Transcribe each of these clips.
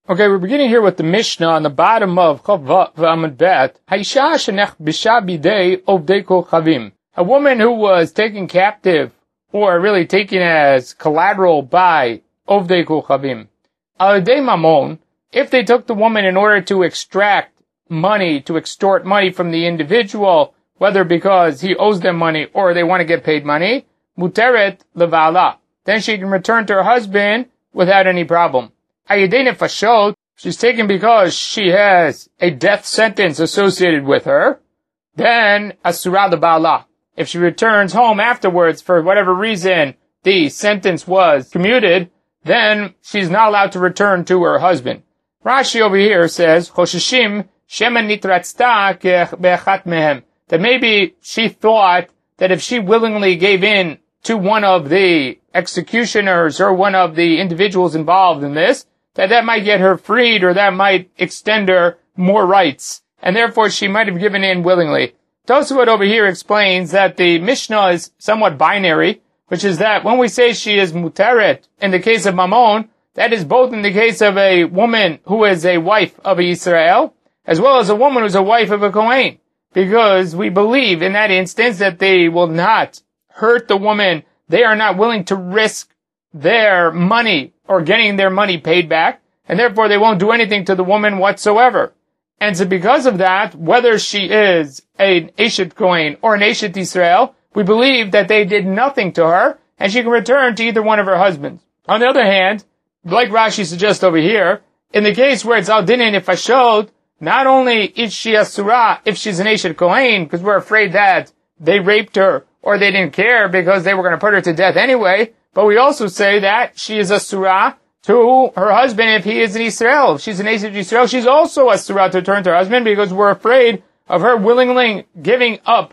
Okay, we're beginning here with the Mishnah on the bottom of Chav V'Amud Bet. Haisha shenech bisha bidei ovdei kol chavim. A woman who was taken captive, or really taken as collateral by ovdei kol chavim. Al-dei mamon, if they took the woman in order to extract money, to extort money from the individual, whether because he owes them money or they want to get paid money, muteret levala. Then she can return to her husband without any problem. Ayedei nefashot, she's taken because she has a death sentence associated with her, then asura lebala. If she returns home afterwards for whatever reason the sentence was commuted, then she's not allowed to return to her husband. Rashi over here says, Choshishim shemen nitratzta be'echat mehem. That maybe she thought that if she willingly gave in to one of the executioners or one of the individuals involved in this, that might get her freed or that might extend her more rights. And therefore she might have given in willingly. Tosafot over here explains that the Mishnah is somewhat binary, which is that when we say she is muteret in the case of Mammon, that is both in the case of a woman who is a wife of Israel, as well as a woman who is a wife of a Kohen. Because we believe in that instance that they will not hurt the woman. They are not willing to risk their money or getting their money paid back, and therefore they won't do anything to the woman whatsoever. And so because of that, whether she is an Eshet Kohen or an Eshet Israel, we believe that they did nothing to her, and she can return to either one of her husbands. On the other hand, like Rashi suggests over here, in the case where it's al dinei nefashot, not only is she asura if she's an Eshet Kohen, because we're afraid that they raped her or they didn't care because they were going to put her to death anyway, but we also say that she is asura to her husband if he is in Israel. If she's an Eshet Israel, she's also asura to return to her husband because we're afraid of her willingly giving up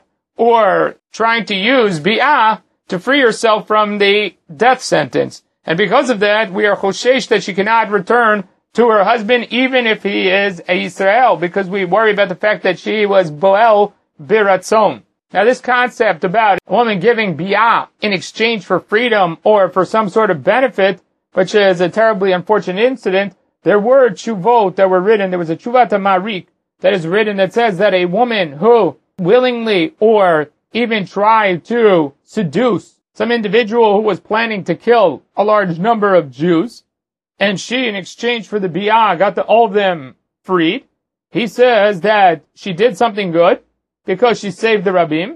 or trying to use bi'ah to free herself from the death sentence. And because of that, we are choshesh that she cannot return to her husband even if he is a Israel, because we worry about the fact that she was boel biratzon. Now this concept about a woman giving bi'ah in exchange for freedom or for some sort of benefit, which is a terribly unfortunate incident, there were tshuvot that were written. There was a tshuvat marik that is written that says that a woman who willingly or even tried to seduce some individual who was planning to kill a large number of Jews, and she, in exchange for the bi'ah, got all of them freed, he says that she did something good because she saved the Rabbim.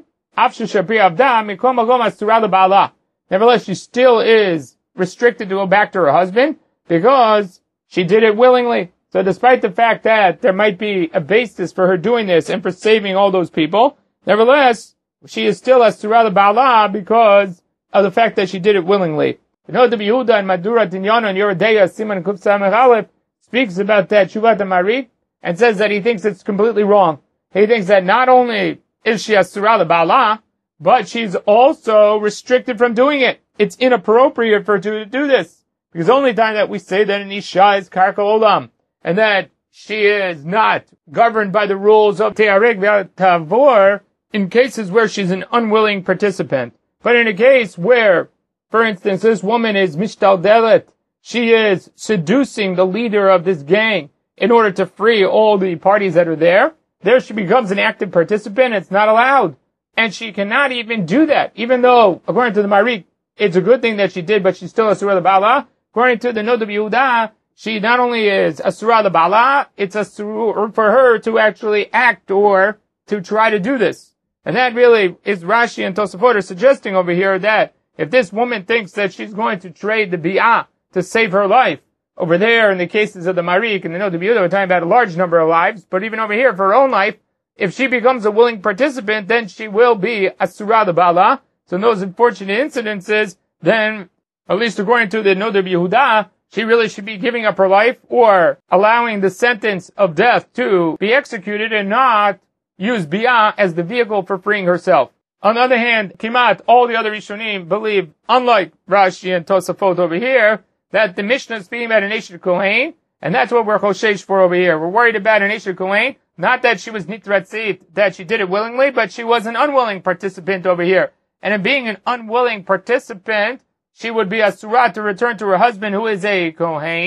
Nevertheless, she still is restricted to go back to her husband because she did it willingly. So despite the fact that there might be a basis for her doing this and for saving all those people, nevertheless, she is still asura ba'ala because of the fact that she did it willingly. You know, the Yehuda and Madura Tinyano and Yoredeya Siman Kuf Samech Aleph speaks about that Shuvat HaMarik and says that he thinks it's completely wrong. He thinks that not only is she asura ba'ala, but she's also restricted from doing it. It's inappropriate for her to do this. Because the only time that we say that an Isha is Karka Olam, and that she is not governed by the rules of Te'areg Ve'Tavor, in cases where she's an unwilling participant. But in a case where, for instance, this woman is Mishtaldelet, she is seducing the leader of this gang in order to free all the parties that are there she becomes an active participant. It's not allowed. And she cannot even do that, even though, according to the Marik, it's a good thing that she did, but she's still asura ba'ala. According to the Noda B'Yehuda, she not only is asura ba'ala, it's asura for her to actually act or to try to do this. And that really is Rashi and Tosafot are suggesting over here that if this woman thinks that she's going to trade the bi'ah to save her life, over there in the cases of the Marik and the Noda B'Yehuda, we're talking about a large number of lives, but even over here for her own life, if she becomes a willing participant, then she will be asura ba'ala. So in those unfortunate incidences, then, at least according to the Noda B'Yehuda, she really should be giving up her life or allowing the sentence of death to be executed and not use bi'ah as the vehicle for freeing herself. On the other hand, Kimat, all the other Rishonim believe, unlike Rashi and Tosafot over here, that the Mishnah is speaking about an Eshet Kohen, and that's what we're choshesh for over here. We're worried about an Eshet Kohen, not that she was nitratzit, that she did it willingly, but she was an unwilling participant over here. And in being an unwilling participant, she would be asura to return to her husband who is a Kohen,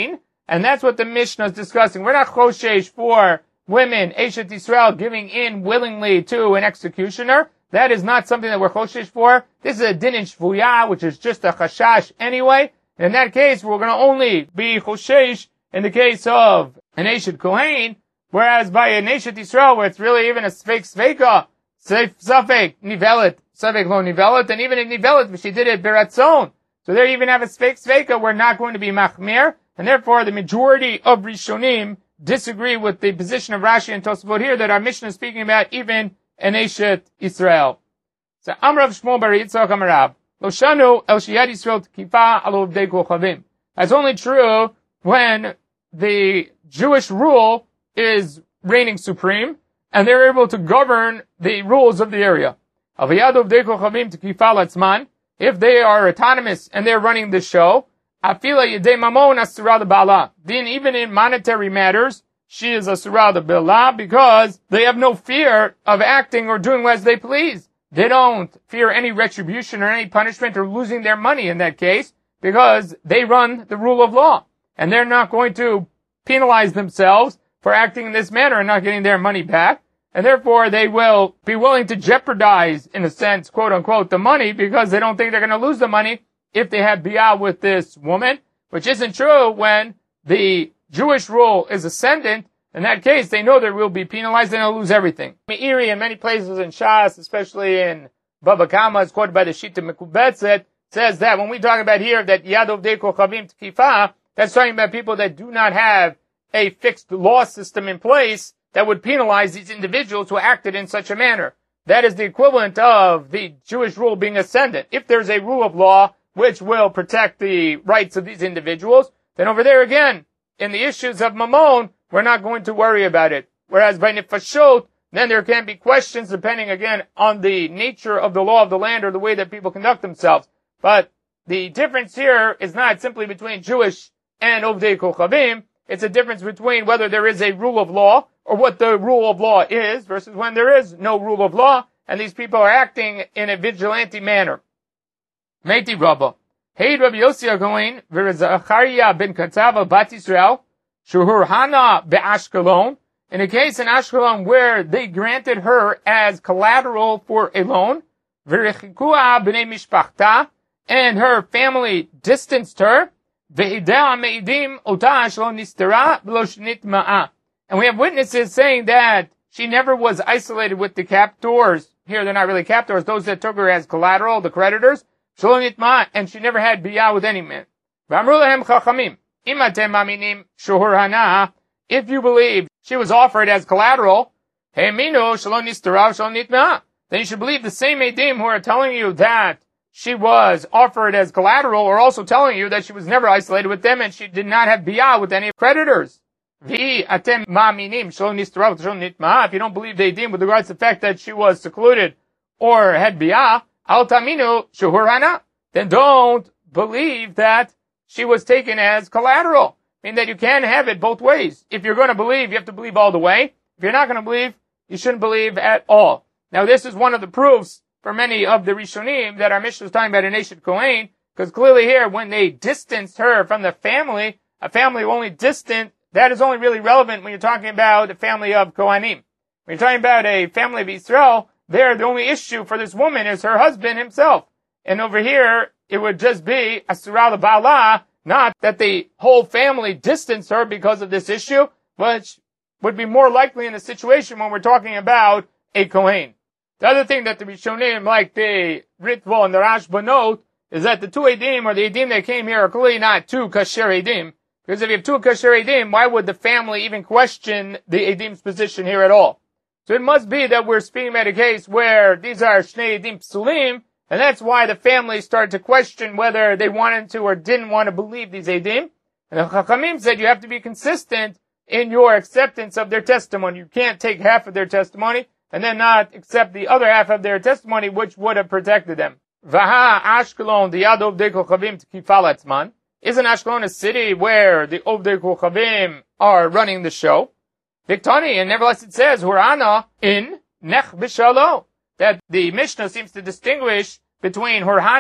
And that's what the Mishnah is discussing. We're not choshesh for women, Eshet Yisrael, giving in willingly to an executioner. That is not something that we're choshesh for. This is a din in shvuya, which is just a chashash anyway. And in that case, we're going to only be choshesh in the case of an Eshet Kohen, whereas by an Eshet Yisrael, where it's really even a fake sveka, safek nivelet, safek lo nivelet, and even in nivelet, but she did it beratzon. So there you even have a fake sveka, we're not going to be machmir, and therefore the majority of Rishonim disagree with the position of Rashi and Tosafot here that our Mishnah is speaking about even an Eshet Yisrael. So Amrav Shmuel bar Yitzchak Amarav, Lo shanu el sheyad Yisrael t'kifa al uvdei kochavim. That's only true when the Jewish rule is reigning supreme, and they're able to govern the rules of the area. Aviyad uvdei kochavim t'kifa latzman, if they are autonomous and they're running the show, Afila yedei mamon asura bala. Then even in monetary matters, she is asura bala because they have no fear of acting or doing as they please. They don't fear any retribution or any punishment or losing their money in that case because they run the rule of law. And they're not going to penalize themselves for acting in this manner and not getting their money back. And therefore they will be willing to jeopardize, in a sense, quote unquote, the money because they don't think they're going to lose the money if they have biyah with this woman, which isn't true when the Jewish rule is ascendant. In that case, they know they will be penalized and they'll lose everything. Meiri, in many places in Shas, especially in Baba Kama, is quoted by the Shita Mekubetzet, says that when we talk about here that Yadov De Kochavim Tkifa, that's talking about people that do not have a fixed law system in place that would penalize these individuals who acted in such a manner. That is the equivalent of the Jewish rule being ascendant. If there's a rule of law which will protect the rights of these individuals, then over there again, in the issues of Mammon, we're not going to worry about it. Whereas by Nefashot, then there can be questions depending again on the nature of the law of the land or the way that people conduct themselves. But the difference here is not simply between Jewish and Ovdei Kochavim. It's a difference between whether there is a rule of law or what the rule of law is versus when there is no rule of law and these people are acting in a vigilante manner. Meiti Rabba. Hey Rabbi Yossi HaGoin, v'Zachariah ben Katava bat Yisrael, Shuhur Hana be'Ashkelon, in a case in Ashkelon where they granted her as collateral for a loan, v'Rechikua b'nei mishpachta, and her family distanced her, ve'idea me'idim ota shlo nistera v'lo shnitma'a. And we have witnesses saying that she never was isolated with the captors. Here they're not really captors, those that took her as collateral, the creditors, and she never had biyah with any man. If you believe she was offered as collateral, then you should believe the same edim who are telling you that she was offered as collateral are also telling you that she was never isolated with them and she did not have biyah with any creditors. If you don't believe the edim with regards to the fact that she was secluded or had biyah, then don't believe that she was taken as collateral. I mean that you can have it both ways. If you're going to believe, you have to believe all the way. If you're not going to believe, you shouldn't believe at all. Now this is one of the proofs for many of the Rishonim that our Mishnah is talking about an Eshet Kohen, because clearly here, when they distanced her from the family, a family only distant, that is only really relevant when you're talking about the family of Kohanim. When you're talking about a family of Yisrael, there, the only issue for this woman is her husband himself. And over here, it would just be Asura Bala, not that the whole family distanced her because of this issue, which would be more likely in a situation when we're talking about a Kohen. The other thing that the Rishonim, like the Ritva and the Rashba note, is that the two Edim, or the Edim that came here, are clearly not two Kasher Edim. Because if you have two Kasher Edim, why would the family even question the Edim's position here at all? So it must be that we're speaking about a case where these are Shnei Edim Psulim, and that's why the family started to question whether they wanted to or didn't want to believe these Edim. And the Chachamim said you have to be consistent in your acceptance of their testimony. You can't take half of their testimony and then not accept the other half of their testimony, which would have protected them. Vaha Ashkelon, the Yad Ovdei Kochavim T'kifal Atzman. Isn't Ashkelon a city where the Ovdei Kochavim are running the show? Viktani, and nevertheless it says, Hurana in Nech B'Shalo, that the Mishnah seems to distinguish between Hurhana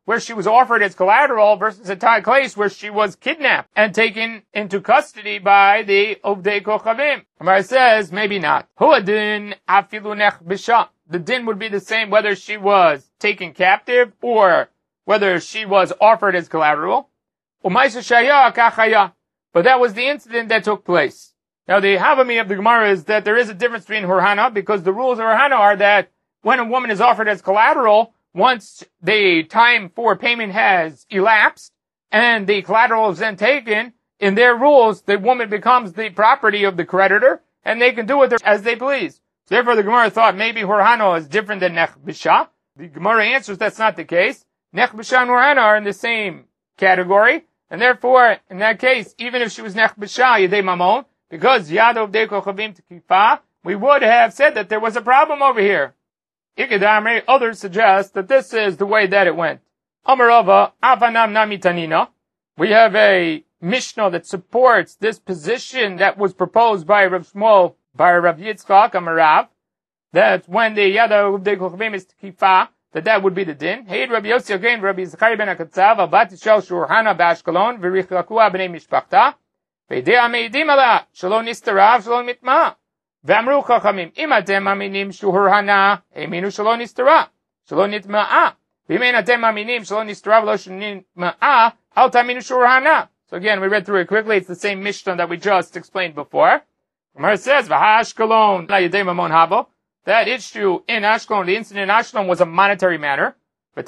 where she was offered as collateral versus a case where she was kidnapped and taken into custody by the Ovdei Kochavim. Gemara says, maybe not. Huadin afilu nech bisha. The din would be the same whether she was taken captive or whether she was offered as collateral. Umaysa shaya kachaya. But that was the incident that took place. Now the Havami of the Gemara is that there is a difference between Hurhana, because the rules of Hurhana are that when a woman is offered as collateral, once the time for payment has elapsed and the collateral is then taken, in their rules, the woman becomes the property of the creditor and they can do with her as they please. So therefore the Gemara thought maybe Hurhana is different than Nech Bisha. The Gemara answers that's not the case. Nech Bisha and Hurhana are in the same category, and therefore, in that case, even if she was Nech Bisha, Yedei Mamon, because Yad Ovdei Kochavim Tekifa, we would have said that there was a problem over here. Ikadamre, others suggest that this is the way that it went. Amarava, Avanam Namitanina. We have a Mishnah that supports this position that was proposed by Rav Shmuel, by Rav Yitzchak, Amarav, that when the Yad Ovdei Kochavim is Tekifa, that would be the din. Hey, Rabbi Yossi again, Rabbi Zachari ben Akatzav, Abat Yishal Shurhana b'Ashkelon, v'richakua b'nei mishpachta, v'idei ameidim ala, shelo nistarav, shelo mitma. V'amru chachamim, im atem aminim shurhana, eminu shelo nistara, shelo nitma'a. V'imein atem aminim shelo nistarav, lo shelo nitma'a, al taminu shurhana. So again, we read through it quickly. It's the same Mishnah that we just explained before. Gemara says, v'ha'Ashkelon, la yedei mamon habo. That issue in Ashkelon, the incident in Ashkelon, was a monetary matter. It's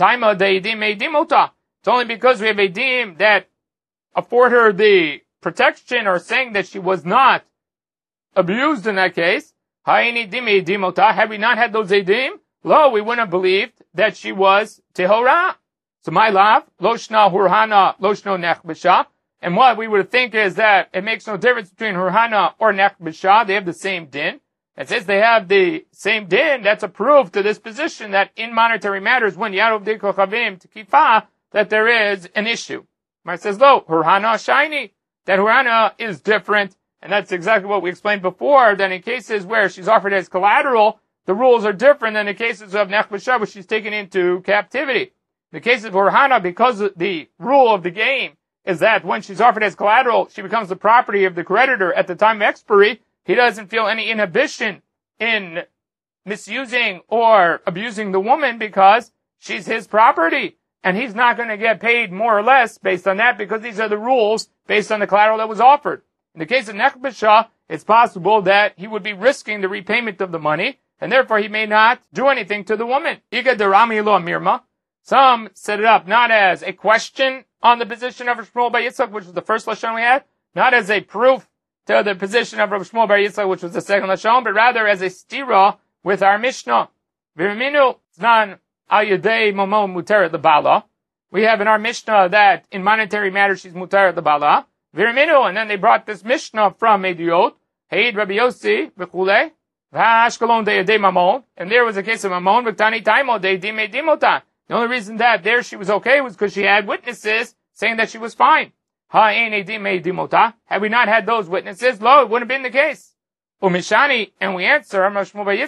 only because we have Eidim that afford her the protection or saying that she was not abused in that case. Had we not had those Eidim, we wouldn't have believed that she was Tehorah. So my love, Loshna Hurhana, Loshno Nech Bisha. And what we would think is that it makes no difference between Hurhana or Nech Bisha. They have the same din. And since they have the same din, that's a proof to this position that in monetary matters, when Yad Ovdei Kochavim Tekifa, that there is an issue. Mar says, no, Hurhana shiny. That Hurhana is different. And that's exactly what we explained before, that in cases where she's offered as collateral, the rules are different than the cases of Nech Bisha, where she's taken into captivity. In the case of Hurhana, because the rule of the game is that when she's offered as collateral, she becomes the property of the creditor at the time of expiry. He doesn't feel any inhibition in misusing or abusing the woman because she's his property. And he's not going to get paid more or less based on that, because these are the rules based on the collateral that was offered. In the case of Nech Bisha, it's possible that he would be risking the repayment of the money, and therefore he may not do anything to the woman. Iga derami lo mirma. Some set it up not as a question on the position of Shmuel bar Yitzchak, which was the first lashon we had, not as a proof to the position of Rav Shmuel bar Yitzchak, which was the second lashon, but rather as a stira with our Mishnah. V'riminu znan al yedei momon muteret lebala. We have in our Mishnah that in monetary matters she's muteret lebala. V'riminu, and then they brought this Mishnah from Ediot. Heid Rabbi Yossi v'chulei v'Ashkelon de yedei mamon, and there was a case of mamon v'tani taimo de dime dimota. The only reason that there she was okay was because she had witnesses saying that she was fine. Had we not had those witnesses, it wouldn't have been the case. Umishani, and we answer, our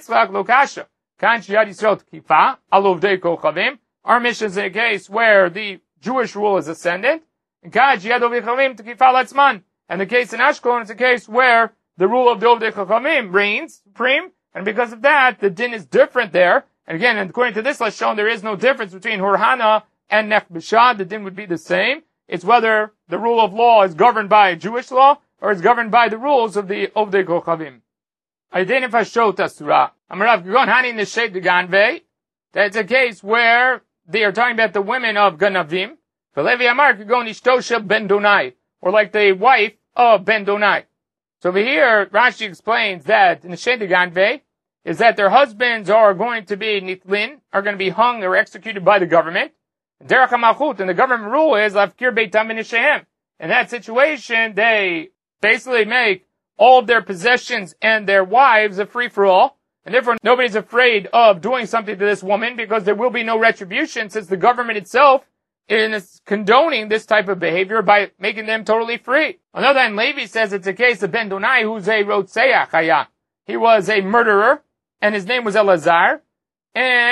mission is a case where the Jewish rule is ascendant, and the case in Ashkelon is a case where the rule of the Ovdei Kochavim reigns supreme, and because of that, the din is different there. And again, according to this lashon, there is no difference between Hurhana and Nech Bisha. The din would be the same. It's whether the rule of law is governed by Jewish law or is governed by the rules of the Ovdei Kochavim. That's a case where they are talking about the women of Ganavim. Or like the wife of Ben Donai. So over here, Rashi explains that in the Shed Ganvei is that their husbands are going to be nitlin, are going to be hung or executed by the government. Derech HaMalchut, and the government rule is Lafkir Beitam V'Nishehem. In that situation, they basically make all of their possessions and their wives a free-for-all, and therefore nobody's afraid of doing something to this woman because there will be no retribution, since the government itself is condoning this type of behavior by making them totally free. On the other hand, Levi says it's a case of Ben Donai, who's a Rotseach Haya. He was a murderer, and his name was Elazar, and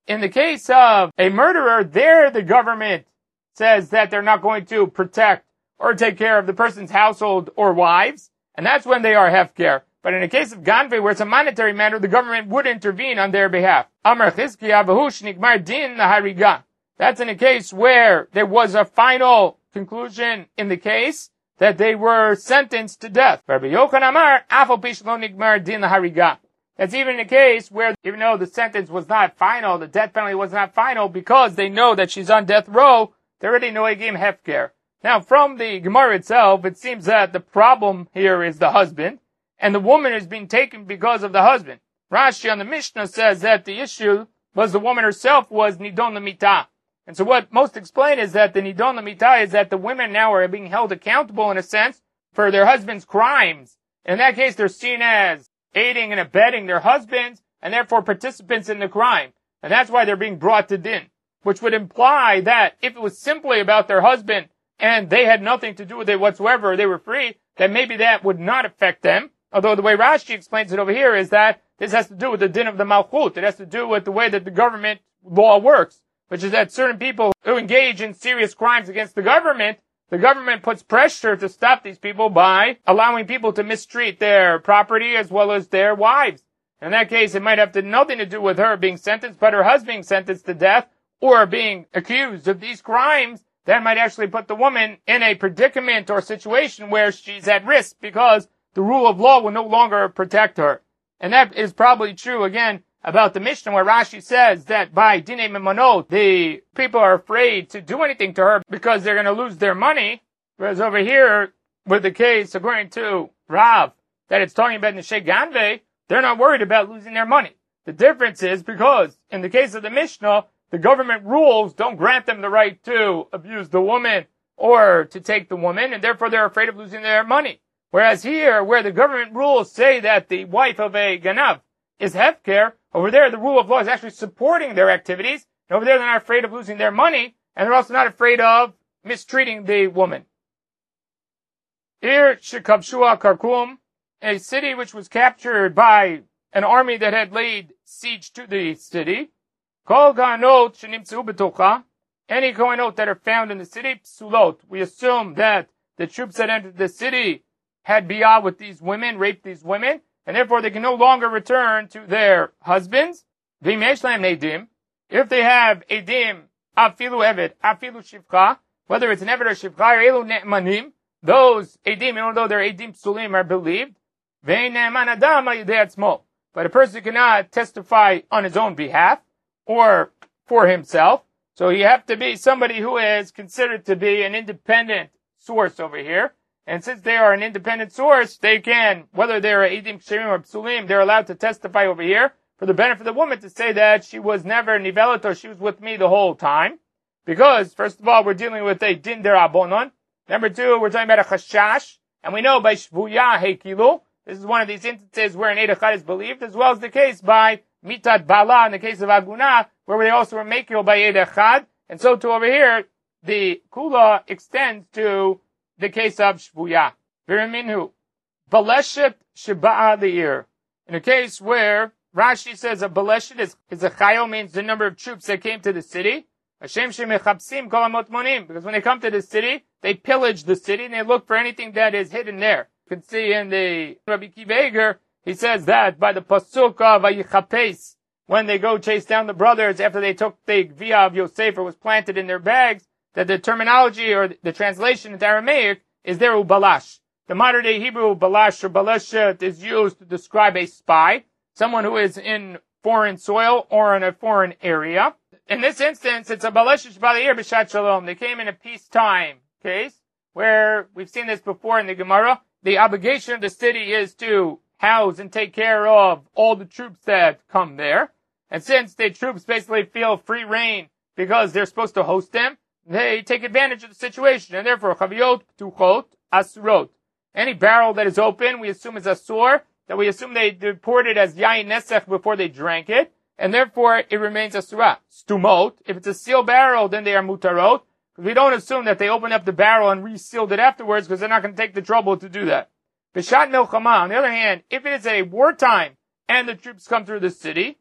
in the case of a murderer, there the government says that they're not going to protect or take care of the person's household or wives, and that's when they are hefker. But in the case of Ganve, where it's a monetary matter, the government would intervene on their behalf. Amar Chizkiya v'hu shnigmar din lahariga. That's in a case where there was a final conclusion in the case that they were sentenced to death. Rabbi Yochanan Amar afal pi shelo nigmar din lahariga. That's even in a case where, even though the sentence was not final, the death penalty was not final, because they know that she's on death row, they're already noegim hefker. Now, from the Gemara itself, it seems that the problem here is the husband, and the woman is being taken because of the husband. Rashi on the Mishnah says that the issue was the woman herself was nidon l'mitah. And so what most explain is that the nidon l'mitah is that the women now are being held accountable in a sense for their husband's crimes. In that case, they're seen as aiding and abetting their husbands, and therefore participants in the crime. And that's why they're being brought to din. Which would imply that if it was simply about their husband, and they had nothing to do with it whatsoever, they were free, then maybe that would not affect them. Although the way Rashi explains it over here is that this has to do with the din of the Malchut. It has to do with the way that the government law works, which is that certain people who engage in serious crimes against the government puts pressure to stop these people by allowing people to mistreat their property as well as their wives. In that case, it might have nothing to do with her being sentenced, but her husband being sentenced to death or being accused of these crimes. That might actually put the woman in a predicament or situation where she's at risk because the rule of law will no longer protect her. And that is probably true, again, about the Mishnah where Rashi says that by Dinei Memonot, the people are afraid to do anything to her because they're going to lose their money. Whereas over here, with the case, according to Rav, that it's talking about Neshei Ganve, they're not worried about losing their money. The difference is because in the case of the Mishnah, the government rules don't grant them the right to abuse the woman or to take the woman, and therefore they're afraid of losing their money. Whereas here, where the government rules say that the wife of a ganav is hefker, over there the rule of law is actually supporting their activities, and over there they're not afraid of losing their money, and they're also not afraid of mistreating the woman. Ir Shekabshua Karkum, a city which was captured by an army that had laid siege to the city. Kol Ganot Shenimtzu B'tocha, any Kohanot that are found in the city, Psulot. We assume that the troops that entered the city had biyah with these women, raped these women, and therefore they can no longer return to their husbands. V'im lahem nedim, if they have edim, afilu evet, afilu shivcha, whether it's an evet or shivcha, or elu ne'manim, those edim, even though they're edim psulim, are believed. V'ein ne'man adam ha'yidei atzmo, but a person cannot testify on his own behalf or for himself. So you have to be somebody who is considered to be an independent source over here. And since they are an independent source, they can, whether they're edim ksherim or psulim, they're allowed to testify over here for the benefit of the woman to say that she was never nivelet or she was with me the whole time. Because, first of all, we're dealing with a din derabonon. Number two, we're talking about a chashash. And we know by shvuya hekilu, this is one of these instances where an Eid Echad is believed, as well as the case by mitat bala in the case of aguna, where they also were mekil by Eid Echad. And so too over here, the kula extends to the case of shvuya. V'reminhu, baleshet sheba'a le'ir. In a case where Rashi says a baleshet is a chayil, means the number of troops that came to the city. Hashem shemechapsim kol hamotmonim, because when they come to the city, they pillage the city and they look for anything that is hidden there. You can see in the Rabbi Akiva Eiger, he says that by the pasuk of Vayichapes, when they go chase down the brothers after they took the gvia of Yosef or was planted in their bags, that the terminology or the translation into Aramaic is there ubalash. The modern day Hebrew balash or baleshet is used to describe a spy, someone who is in foreign soil or in a foreign area. In this instance, it's a baleshet shbala'ir b'shat shalom. They came in a peacetime case, where we've seen this before in the Gemara. The obligation of the city is to house and take care of all the troops that come there. And since the troops basically feel free reign because they're supposed to host them, they take advantage of the situation. And therefore, chaviyot ptuchot asurot. Any barrel that is open, we assume is asur, that we assume they poured it as yayin nesech before they drank it, and therefore it remains asura. Stumot, if it's a sealed barrel, then they are mutarot. We don't assume that they opened up the barrel and resealed it afterwards, because they're not going to take the trouble to do that. Bishat milchama, on the other hand, if it is a wartime and the troops come through the city,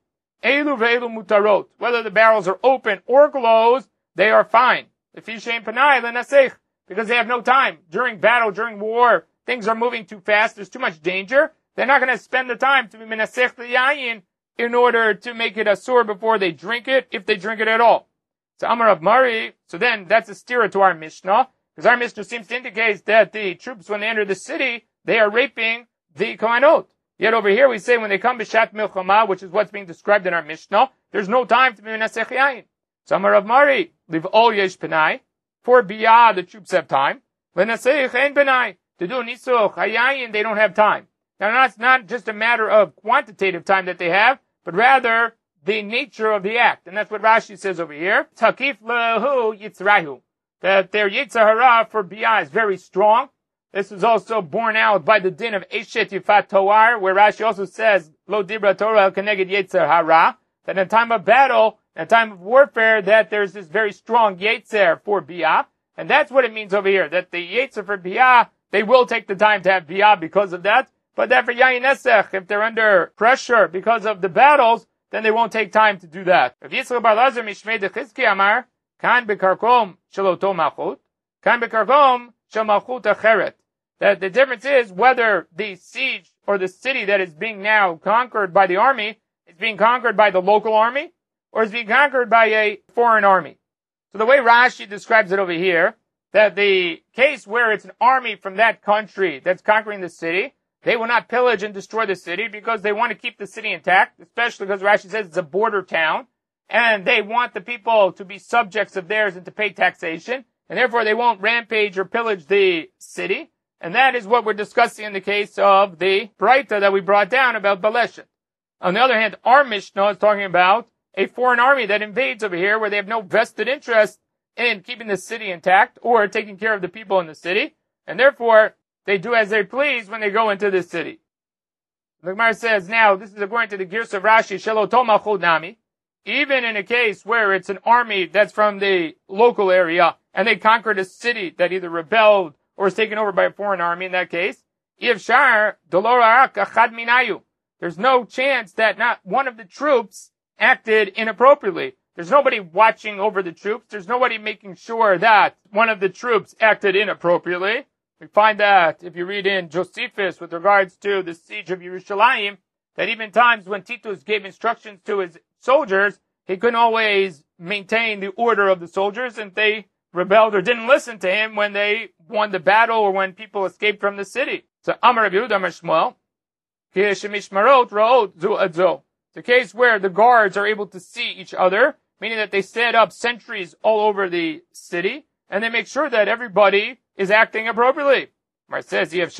Elu ve'elu mutarot. Whether the barrels are open or closed, they are fine. Because they have no time. During battle, during war, things are moving too fast. There's too much danger. They're not going to spend the time to be menasech yayin in order to make it asur before they drink it, if they drink it at all. So Amar of Mari, so then that's a stira to our Mishnah, because our Mishnah seems to indicate that the troops, when they enter the city, they are raping the Kohanot. Yet over here we say when they come b'shat milchama, which is what's being described in our Mishnah, there's no time to be menasech yayin. So Amar of Mari, live all yesh penai. For biyah, the troops have time. L'nasech ein penai. To do nisuch hayayin, they don't have time. Now it's not just a matter of quantitative time that they have, but rather the nature of the act. And that's what Rashi says over here. Takif lehu yitzrahu. That their yitzhar hara for biyah is very strong. This is also borne out by the din of Eshet Yifat Toar, where Rashi also says, Lo Dibra Torah Keneged Yetzer Hara, that in time of battle, in time of warfare, that there's this very strong Yetzer for Biyah. And that's what it means over here, that the Yetzer for Biyah, they will take the time to have Biyah because of that. But that for Yayin Esech, if they're under pressure because of the battles, then they won't take time to do that. If Yitzchak Bar Lazar Mishmei de Chizki Amar, Kan Bekarkom Shaloto Malchut, Kan Bekarkom Shal Malchut Acheret. That the difference is whether the siege or the city that is being now conquered by the army is being conquered by the local army or is being conquered by a foreign army. So the way Rashi describes it over here, that the case where it's an army from that country that's conquering the city, they will not pillage and destroy the city because they want to keep the city intact, especially because Rashi says it's a border town, and they want the people to be subjects of theirs and to pay taxation, and therefore they won't rampage or pillage the city. And that is what we're discussing in the case of the Braita that we brought down about Baleshet. On the other hand, our Mishnah is talking about a foreign army that invades over here where they have no vested interest in keeping the city intact or taking care of the people in the city. And therefore, they do as they please when they go into the city. The Gemara says, now, this is according to the Girsa of Rashi, Shelo Toma Chud Nami. Even in a case where it's an army that's from the local area and they conquered a city that either rebelled or is taken over by a foreign army, in that case, there's no chance that not one of the troops acted inappropriately. There's nobody watching over the troops. There's nobody making sure that one of the troops acted inappropriately. We find that if you read in Josephus with regards to the siege of Yerushalayim, that even times when Titus gave instructions to his soldiers, he couldn't always maintain the order of the soldiers, and they rebelled or didn't listen to him when they won the battle or when people escaped from the city. So Amar Rabbi Yehuda Amar Shmuel, Mishmarot Ra'ot Zu Adzo. It's a case where the guards are able to see each other, meaning that they set up sentries all over the city, and they make sure that everybody is acting appropriately. Mar says, it's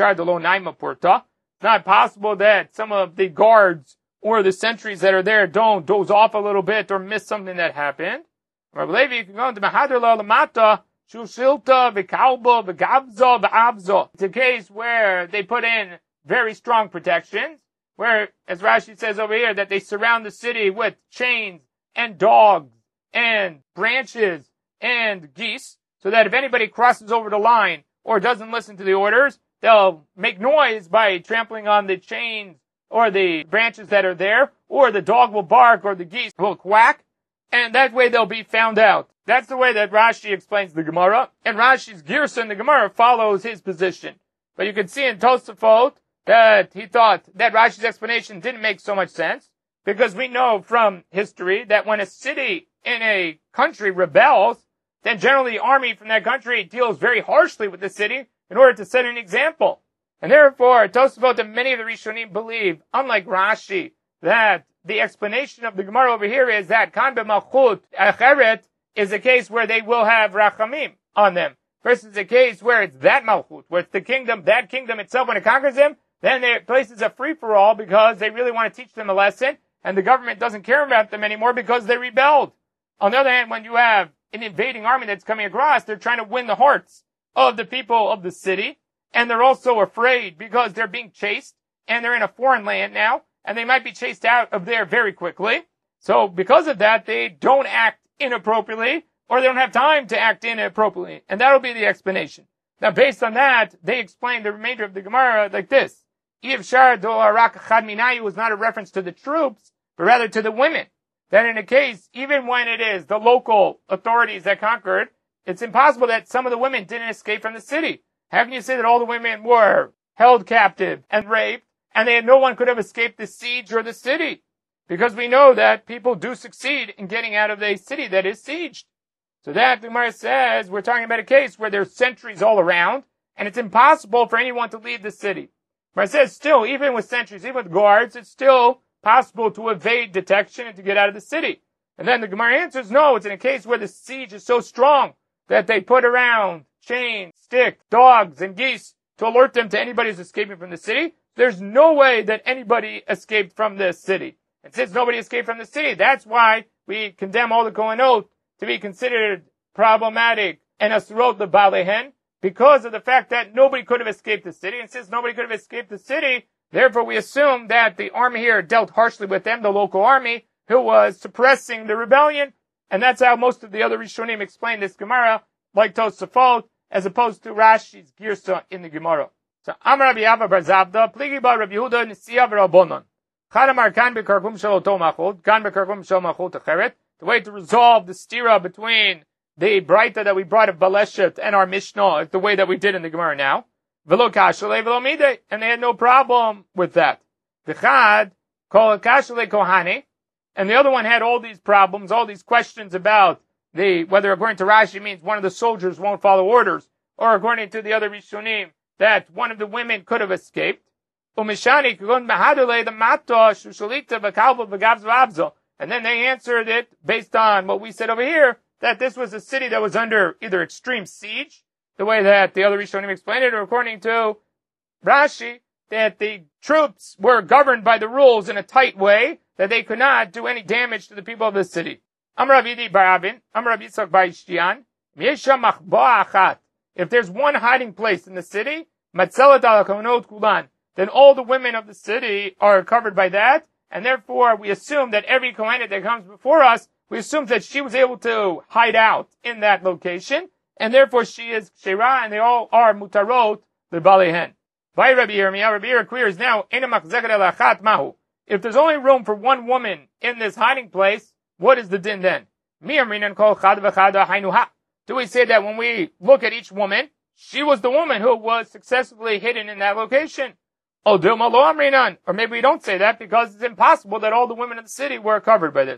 not possible that some of the guards or the sentries that are there don't doze off a little bit or miss something that happened. Rabbi Levi, you can go into Mahadar La'Lamata, Shushilta, V'Kalba, V'Gavza, V'Avza. It's a case where they put in very strong protections, where, as Rashi says over here, that they surround the city with chains and dogs and branches and geese, so that if anybody crosses over the line or doesn't listen to the orders, they'll make noise by trampling on the chains or the branches that are there, or the dog will bark or the geese will quack, and that way they'll be found out. That's the way that Rashi explains the Gemara, and Rashi's Girsa in the Gemara follows his position. But you can see in Tosafot that he thought that Rashi's explanation didn't make so much sense, because we know from history that when a city in a country rebels, then generally the army from that country deals very harshly with the city in order to set an example. And therefore, Tosafot and many of the Rishonim believe, unlike Rashi, that the explanation of the Gemara over here is that Kan B'Malchut Acheret is a case where they will have Rachamim on them, versus a case where it's that Malchut, where it's the kingdom, that kingdom itself, when it conquers them, then their place is a free-for-all because they really want to teach them a lesson, and the government doesn't care about them anymore because they rebelled. On the other hand, when you have an invading army that's coming across, they're trying to win the hearts of the people of the city, and they're also afraid because they're being chased, and they're in a foreign land now, and they might be chased out of there very quickly. So because of that, they don't act inappropriately, or they don't have time to act inappropriately. And that'll be the explanation. Now based on that, they explain the remainder of the Gemara like this. Iv Shar Do Arak Chad Minayu was not a reference to the troops, but rather to the women. that in a case, even when it is the local authorities that conquered, it's impossible that some of the women didn't escape from the city. How can you say that all the women were held captive and raped, and no one could have escaped the siege or the city? Because we know that people do succeed in getting out of a city that is sieged. So that, the Gemara says, we're talking about a case where there's sentries all around, and it's impossible for anyone to leave the city. Gemara says, still, even with sentries, even with guards, it's still possible to evade detection and to get out of the city. And then the Gemara answers, no, it's in a case where the siege is so strong that they put around chains, sticks, dogs, and geese to alert them to anybody who's escaping from the city. There's no way that anybody escaped from the city. And since nobody escaped from the city, that's why we condemn all the Kohenot to be considered problematic and asrot lebalehen, because of the fact that nobody could have escaped the city. And since nobody could have escaped the city, therefore we assume that the army here dealt harshly with them, the local army, who was suppressing the rebellion. And that's how most of the other Rishonim explain this Gemara, like Tosafot, as opposed to Rashi's Girsa in the Gemara. So, Amar Rabbi Abba bar Zabda, Pligi bar Rabbi Yehuda, Nisiya v'Rabbonon. Chadamar kan bekarkum shel oto machot, kan bekarkum shel machot acheret. The way to resolve the stira between the Braita that we brought of Baleshet and our Mishnah is the way that we did in the Gemara now. V'lo kashale v'lo midei. And they had no problem with that. V'chad, kol kashale kohane. And the other one had all these problems, all these questions about whether according to Rashi means one of the soldiers won't follow orders, or according to the other Rishonim, that one of the women could have escaped. And then they answered it based on what we said over here, that this was a city that was under either extreme siege, the way that the other Rishonim explained it, or according to Rashi, that the troops were governed by the rules in a tight way, that they could not do any damage to the people of the city. Amar Rav Barabin, Amar Rav Yitzchak bar Ishtian, if there's one hiding place in the city, matzelet al kohenot kulan, then all the women of the city are covered by that, and therefore we assume that every kohenet that comes before us, we assume that she was able to hide out in that location, and therefore she is kshera, and they all are mutarot l'balehen. By Rabbi Yirmiyah, Rabbi Yirmiyah queries now, if there's only room for one woman in this hiding place, what is the din then? Do we say that when we look at each woman, she was the woman who was successfully hidden in that location? Or maybe we don't say that because it's impossible that all the women in the city were covered by this.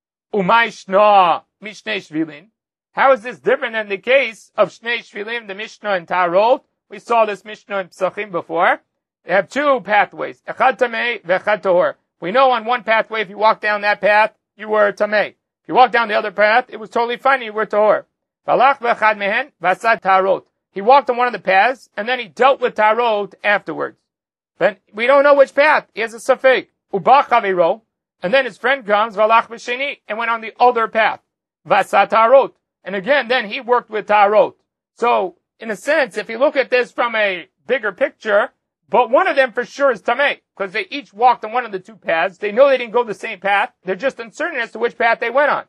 How is this different than the case of Shnei Shvilim, the Mishnah in Tarot? We saw this Mishnah in Psachim before. They have two pathways, Echad Tamei ve'Echad Tahor. We know on one pathway, if you walk down that path, you were Tamei. If you walk down the other path, it was totally fine, you were Tahor. Valach ve'Echad Mehen v'Asad Tarot. He walked on one of the paths, and then he dealt with Tarot afterwards. But we don't know which path. He has a Safek. Ubach Haviro. And then his friend comes, Valach B'Sheni, and went on the other path. V'Asad Tarot. And again, then he worked with Tarot. So, in a sense, if you look at this from a bigger picture, but one of them for sure is Tamei, because they each walked on one of the two paths. They know they didn't go the same path. They're just uncertain as to which path they went on.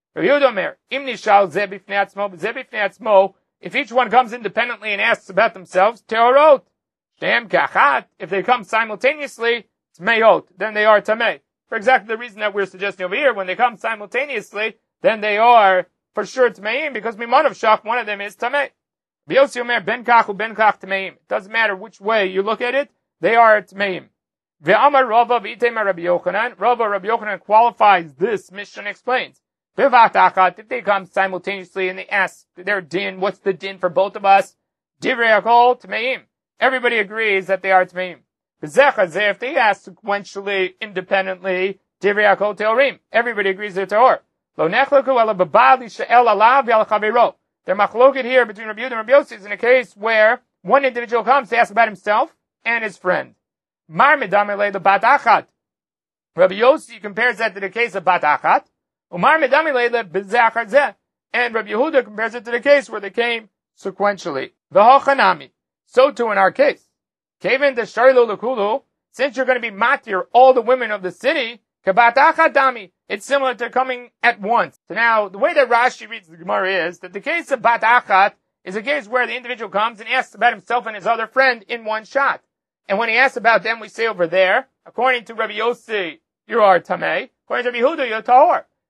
If each one comes independently and asks about themselves, Teorot. If they come simultaneously, Tmeot. Then they are Tamei. For exactly the reason that we're suggesting over here, when they come simultaneously, then they are for sure Tmeim, because Mimanav Shach, one of them is Tamei. It doesn't matter which way you look at it, they are Tmeim. Rava Rabbi Yochanan qualifies this Mishnah and explains. If they come simultaneously and they ask their din, what's the din for both of us? Divrei Hakol Tmeim. Everybody agrees that they are Tmeim. If they ask sequentially, independently, Divrei Hakol Teorim. Everybody agrees they're Teor. Lo nechlaku ela b'bali she'el alav yal chaviro. Their machloket here between Rabbi Yehuda and Rabbi Yossi is in a case where one individual comes to ask about himself and his friend. Mar medamile the bat achat. Rabbi Yossi compares that to the case of bat achat. Umar medamile the b'zachar zeh. And Rabbi Yehuda compares it to the case where they came sequentially. V'hochanami. So too in our case. Kevin the sharilu l'kulu. Since you're going to be matir all the women of the city, kabat achat dami. It's similar to coming at once. So now, the way that Rashi reads the Gemara is that the case of Bat Achat is a case where the individual comes and asks about himself and his other friend in one shot. And when he asks about them, we say over there, according to Rabbi Yossi, you are Tamei. According to Rabbi Yehuda, you're Tahor.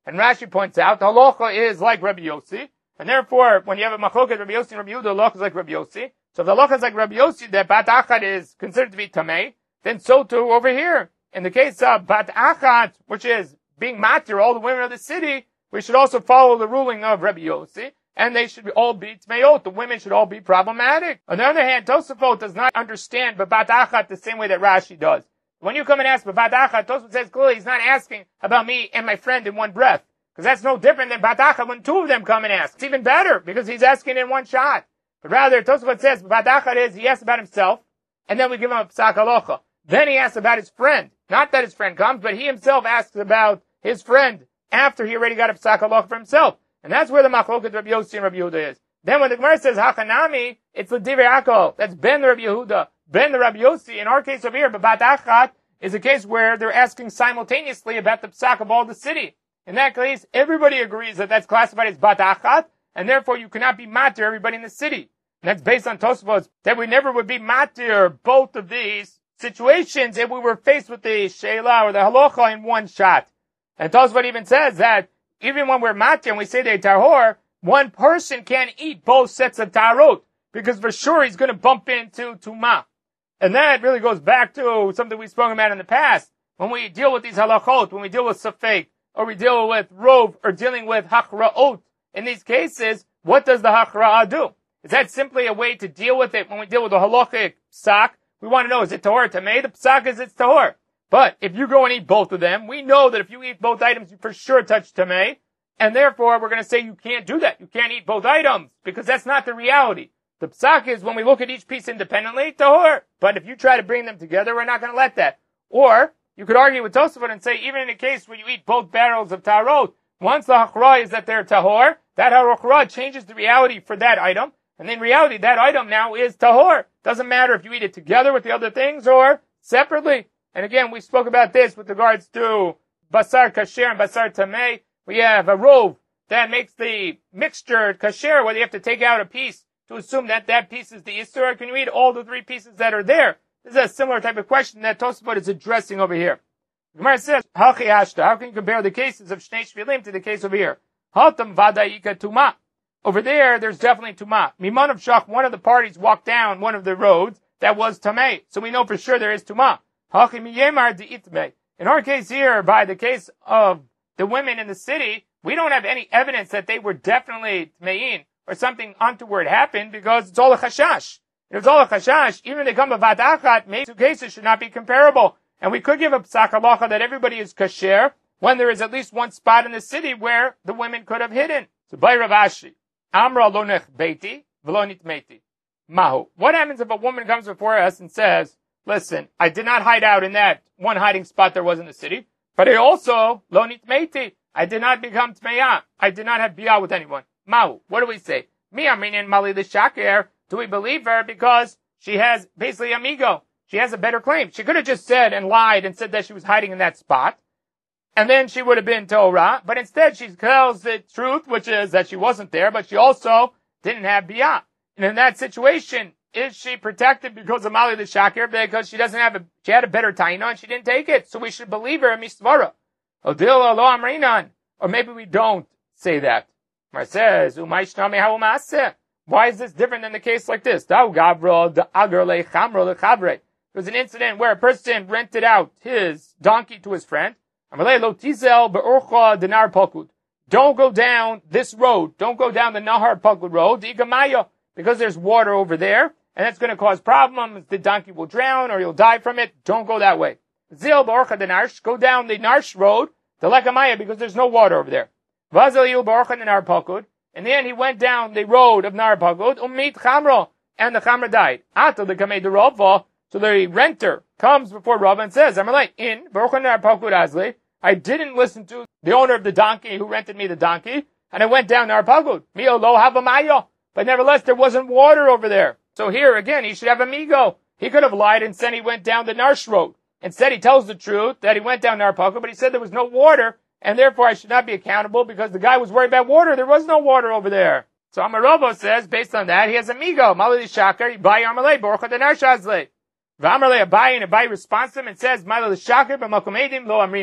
And Rashi points out the halacha is like Rabbi Yossi, and therefore, when you have a machloket Rabbi Yossi and Rabbi Yehuda, the halacha is like Rabbi Yossi. So if the halacha is like Rabbi Yossi, that bat achat is considered to be tamei, then so too over here. In the case of bat achat, which is being matir all the women of the city, we should also follow the ruling of Rabbi Yossi, and they should all be tmeot. The women should all be problematic. On the other hand, Tosafot does not understand bat achat the same way that Rashi does. When you come and ask bat achat, Tosafot says clearly he's not asking about me and my friend in one breath. Because that's no different than bat achat when two of them come and ask. It's even better, because he's asking in one shot. But rather, Tosafot says bat achat is he asks about himself, and then we give him a psak halacha. Then he asks about his friend. Not that his friend comes, but he himself asks about his friend after he already got a psak halacha for himself. And that's where the machloket Rabbi Yossi and Rabbi Yehuda is. Then when the Gemara says Hachanami, it's l'divrei Yaakov. That's ben the Rabbi Yehuda, ben the Rabbi Yossi. In our case over here, but bat achat is a case where they're asking simultaneously about the psak of all the city. In that case, everybody agrees that that's classified as bat achat, and therefore you cannot be matir everybody in the city. And that's based on Tosfos, that we never would be matir both of these situations if we were faced with the sheila or the halacha in one shot. And Tosfos even says that even when we're matir and we say they're tahor, one person can't eat both sets of tarot, because for sure he's going to bump into tumah. And that really goes back to something we've spoken about in the past. When we deal with these halachot, when we deal with safek, or we deal with rov, or dealing with hachra'ot, in these cases, what does the hachra'ah do? Is that simply a way to deal with it when we deal with the halachic psak? We want to know, is it tahor or tamei? The psak is it's tahor. But if you go and eat both of them, we know that if you eat both items, you for sure touch tamei. And therefore, we're going to say you can't do that. You can't eat both items, because that's not the reality. The psak is when we look at each piece independently, tahor. But if you try to bring them together, we're not going to let that. Or, you could argue with Tosafot and say, even in a case where you eat both barrels of tarot, once the hachra is that they're tahor, that hachra changes the reality for that item. And in reality, that item now is tahor. Doesn't matter if you eat it together with the other things or separately. And again, we spoke about this with regards to basar kasher and basar tamei. We have a rov that makes the mixture kasher, where you have to take out a piece to assume that that piece is the isur. Or can you eat all the three pieces that are there? This is a similar type of question that Tosafot is addressing over here. Gemara says, Hachi hashta. How can you compare the cases of Shnei Shvilim to the case over here? Hatam vadaika tuma. Over there, there's definitely tuma. Miman of Shach, one of the parties walked down one of the roads that was tamei. So we know for sure there is tuma. Hachi miyemar di itmei. In our case here, by the case of the women in the city, we don't have any evidence that they were definitely tmein or something untoward happened, because it's all a chashash. If it's all a chashash, even if they come to vat achat, maybe two cases should not be comparable. And we could give a psak halacha that everybody is kasher when there is at least one spot in the city where the women could have hidden. So by Rav Ashi, Amra lo nech beiti v'lo nitmeiti. Mahu. What happens if a woman comes before us and says, listen, I did not hide out in that one hiding spot there was in the city, but I also, lo nitmeiti, I did not become tmeya. I did not have biyah with anyone. Mahu. What do we say? Mi aminin mali l'shaker. Do we believe her because she has basically amigo? She has a better claim. She could have just said and lied and said that she was hiding in that spot, and then she would have been Torah. But instead, she tells the truth, which is that she wasn't there, but she also didn't have biyah. And in that situation, is she protected because of Mali the Shakir? Because she doesn't have she had a better taina and she didn't take it. So we should believe her in Mistvara. Odil lo amrinan. Or maybe we don't say that. Mar says, Umaishnami ha'umaseh. Why is this different than the case like this? There was an incident where a person rented out his donkey to his friend. Don't go down this road. Don't go down the Nahar Pakud road, because there's water over there, and that's going to cause problems. The donkey will drown or you'll die from it. Don't go that way. Go down the Narsh road, the Lekamaya, because there's no water over there. In the end, he went down the road of Nar Pagod, Umit Chamro, and the Chamra died. Ato the Kamei the Rava, so the renter comes before Rava and says, in Baruch Nar Pagod Azli, I didn't listen to the owner of the donkey who rented me the donkey, and I went down Nar Pagod. Mio lo havamayo. But nevertheless, there wasn't water over there. So here, again, he should have amigo. He could have lied and said he went down the Narsh road. Instead, he tells the truth that he went down Nar Pagod, but he said there was no water, and therefore I should not be accountable because the guy was worried about water. There was no water over there. So Amarovo says, based on that, he has amigo. Malali Shakar, Ibai Amalei, Borcha Denar Shazle. Vamarle Abai, and Abai responds to him and says, Malali Shakar, B'makom Edim, Lo Amrinan.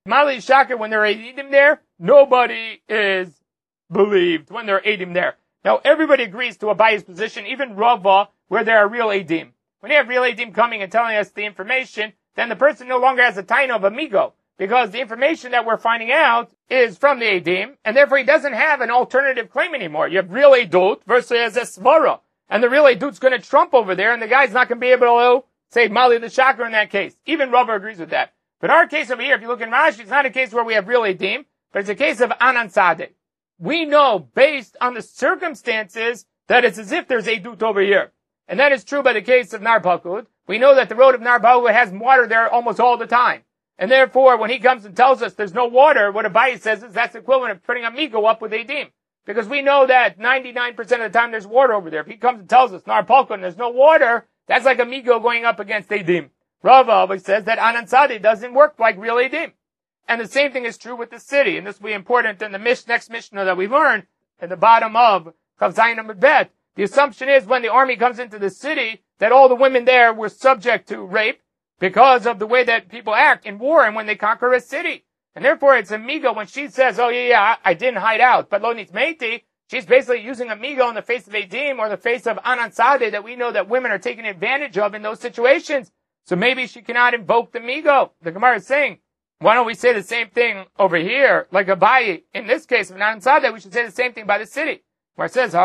Mali Shakir, when there are Eidim there, nobody is believed when there are Eidim there. Now, everybody agrees to Abaye's position, even Rava, where there are real Eidim. When you have real Eidim coming and telling us the information, then the person no longer has a taina of amigo, because the information that we're finding out is from the Eidim, and therefore he doesn't have an alternative claim anymore. You have real Eidut versus a Svara, and the real Eidut's going to trump over there, and the guy's not going to be able to say Mali the Shakir in that case. Even Rava agrees with that. But our case over here, if you look in Rashi, it's not a case where we have real Eidim, but it's a case of Anan Sadeh. We know, based on the circumstances, that it's as if there's Eidut over here. And that is true by the case of Nar Pakud. We know that the road of Nar Pakud has water there almost all the time. And therefore, when he comes and tells us there's no water, what Abaye says is that's equivalent of putting Amigo up with Eidim. Because we know that 99% of the time there's water over there. If he comes and tells us Nar Pakud and there's no water, that's like Amigo going up against Eidim. Rava always says that Anan Sadeh doesn't work like real Eidim. And the same thing is true with the city. And this will be important in the next Mishnah that we learned at the bottom of Chav Zayin Amud Bet. The assumption is when the army comes into the city that all the women there were subject to rape because of the way that people act in war and when they conquer a city. And therefore it's Amigo when she says, oh yeah, I didn't hide out, but lo nitmeiti, she's basically using Amigo in the face of Eidim or the face of Anan Sadeh that we know that women are taken advantage of in those situations. So maybe she cannot invoke the Amigo. The Gemara is saying, why don't we say the same thing over here, like Abaye, in this case of Anan Sadeh, we should say the same thing by the city. Where it says,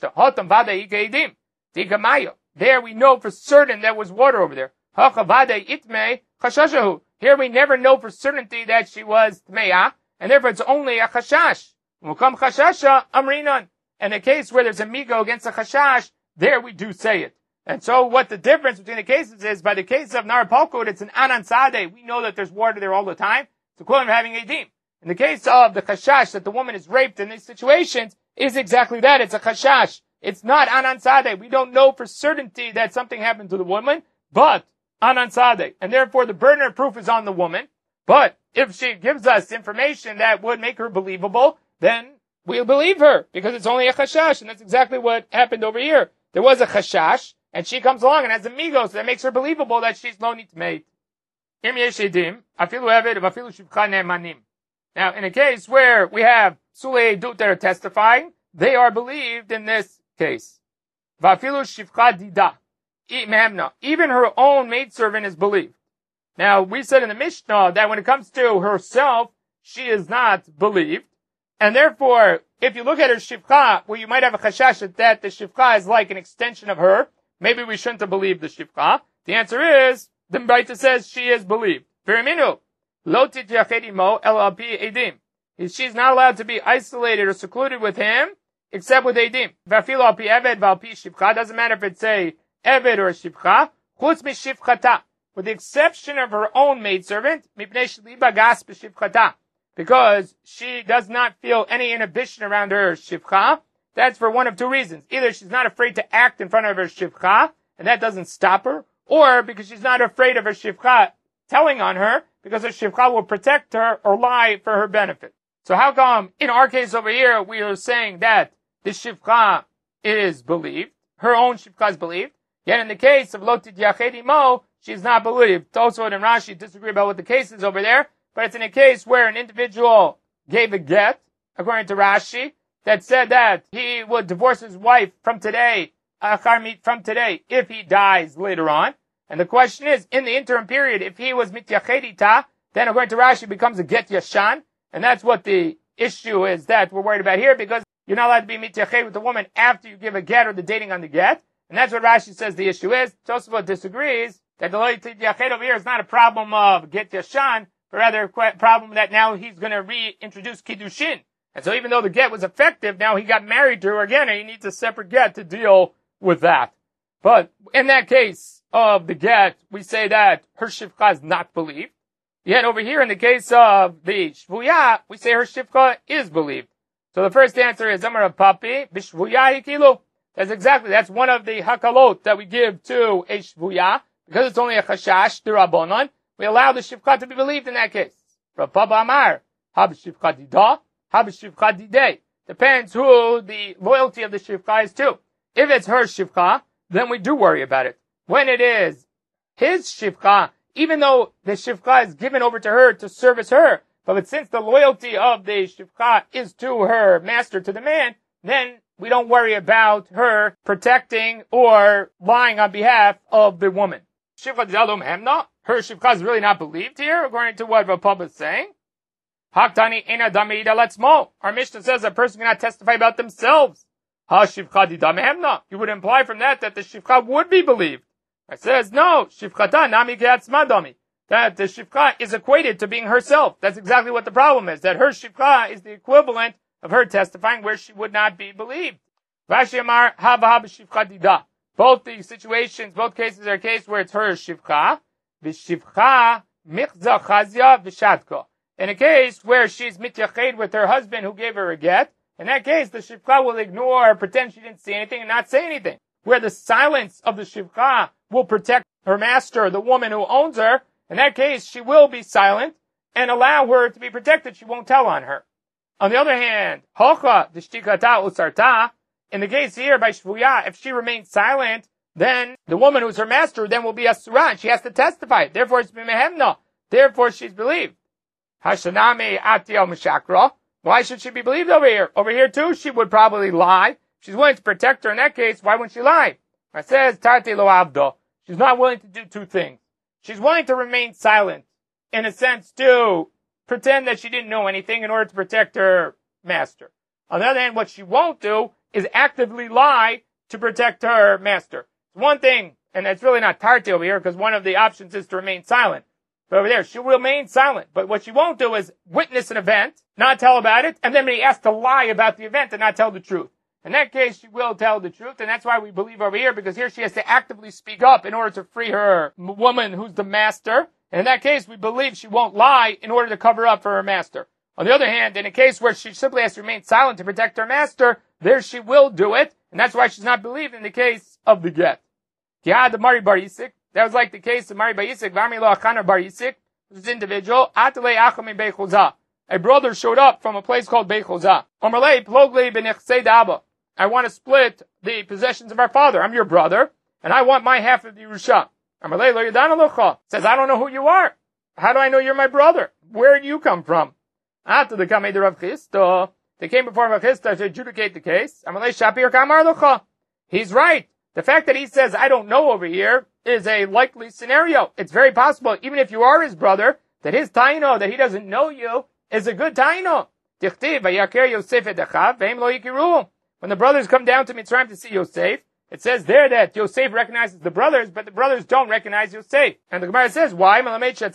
there we know for certain there was water over there. Here we never know for certainty that she was Tmeya, and therefore it's only a chashash. And the case where there's a migo against a chashash, there we do say it. And so what the difference between the cases is, by the case of Nar Pakud, it's an Anan Sadeh. We know that there's water there all the time. It's equivalent of having Eidim. In the case of the chashash, that the woman is raped in these situations, is exactly that. It's a chashash. It's not Anan Sadeh. We don't know for certainty that something happened to the woman, but Anan Sadeh. And therefore the burden of proof is on the woman. But if she gives us information that would make her believable, then we'll believe her, because it's only a chashash. And that's exactly what happened over here. There was a chashash, and she comes along and has amigos, so that makes her believable that she's lo nitmeit. Now, in a case where we have Sulei Edut that are testifying, they are believed in this case. Even her own maidservant is believed. Now, we said in the Mishnah that when it comes to herself, she is not believed. And therefore, if you look at her shivcha, where you might have a chashash that the shivcha is like an extension of her, maybe we shouldn't have believed the shivcha. The answer is, the Braita says she is believed. She's not allowed to be isolated or secluded with him, except with Eidim. Doesn't matter if it's a Eved or a Shivcha, with the exception of her own maidservant, because she does not feel any inhibition around her Shivcha. That's for one of two reasons. Either she's not afraid to act in front of her Shivcha, and that doesn't stop her, or because she's not afraid of her Shivcha telling on her, because her Shivcha will protect her or lie for her benefit. So how come in our case over here we are saying that the Shivcha is believed, her own Shivcha is believed, yet in the case of Lotit Yachedi Mo, she's not believed. Tosfot and Rashi disagree about what the case is over there, but it's in a case where an individual gave a get, according to Rashi, that said that he would divorce his wife from today, if he dies later on. And the question is, in the interim period, if he was mityachedita, then according to Rashi, it becomes a get yashan. And that's what the issue is that we're worried about here, because you're not allowed to be mityached with a woman after you give a get or the dating on the get. And that's what Rashi says the issue is. Tosfot disagrees that the lo mityached over here is not a problem of get yashan, but rather a problem that now he's going to reintroduce kiddushin. And so even though the get was effective, now he got married to her again, and he needs a separate get to deal with that. But in that case of the get, we say that her shivcha is not believed. Yet over here in the case of the shvuya, we say her shivcha is believed. So the first answer is Amar Papi, b'shvuya hikilu. That's one of the hakalot that we give to a shvuya, because it's only a chashash d'Rabbanan. We allow the shivcha to be believed in that case. Rav Papa Amar, hab shivcha dida, hab shivcha didei. Depends who the loyalty of the shivcha is to. If it's her shivcha, then we do worry about it. When it is his shivcha, even though the shivcha is given over to her to service her, But since the loyalty of the shivcha is to her master, to the man, then we don't worry about her protecting or lying on behalf of the woman. Shivcha d'Adam Hemna, her shivcha is really not believed here, according to what Rav Papa is saying. Haktani ena damida letzmo. Our Mishnah says a person cannot testify about themselves. Ha shivcha d'Adam Hemna. You would imply from that the shivcha would be believed. It says, no, shivchata nami ke'atzma dami. That the shivcha is equated to being herself. That's exactly what the problem is, that her shivcha is the equivalent of her testifying where she would not be believed. Rashi Amar, hava shivcha dida. Both the situations, both cases are a case where it's her shivcha. V'shivcha michza chazia v'shadka. In a case where she's mityached with her husband who gave her a get, in that case the shivcha will ignore, pretend she didn't see anything and not say anything. Where the silence of the shivcha will protect her master, the woman who owns her, in that case she will be silent and allow her to be protected. She won't tell on her. On the other hand, hocha d'shtikata usarta, in the case here by shvuya, if she remains silent, then the woman who's her master then will be asura, and she has to testify. Therefore it's b'mehemna. Therefore she's believed. Hashanami atiel mishakra. Why should she be believed over here? Over here too, she would probably lie. She's willing to protect her in that case. Why wouldn't she lie? It says, Tarte lo abdo. She's not willing to do two things. She's willing to remain silent, in a sense, to pretend that she didn't know anything in order to protect her master. On the other hand, what she won't do is actively lie to protect her master. It's one thing, and it's really not Tarte over here, because one of the options is to remain silent. But over there, she will remain silent. But what she won't do is witness an event, not tell about it, and then be asked to lie about the event and not tell the truth. In that case, she will tell the truth, and that's why we believe over here, because here she has to actively speak up in order to free her woman who's the master. And in that case, we believe she won't lie in order to cover up for her master. On the other hand, in a case where she simply has to remain silent to protect her master, there she will do it, and that's why she's not believed in the case of the get. That was like the case of Mari Bar Yisik, Vami lo Achana Bar Yisik, this individual, Atalei Acham Beit Chozah. A brother showed up from a place called Beit Chozah. Omerlei Plogli b'nechsei daba. I want to split the possessions of our father. I'm your brother, and I want my half of the Yerusha. Amalei lo yadana locha. Says, I don't know who you are. How do I know you're my brother? Where do you come from? After the Kamei de Rav Chisda, they came before Rav Chisda to adjudicate the case. Amalei shapir kamar locha. He's right. The fact that he says, I don't know over here, is a likely scenario. It's very possible, even if you are his brother, that his taino, that he doesn't know you, is a good taino. Tichtiv vayakir Yosef et achav, ve'im lo yikiru. When the brothers come down to Mitzrayim to see Yosef, it says there that Yosef recognizes the brothers, but the brothers don't recognize Yosef. And the Gemara says, why?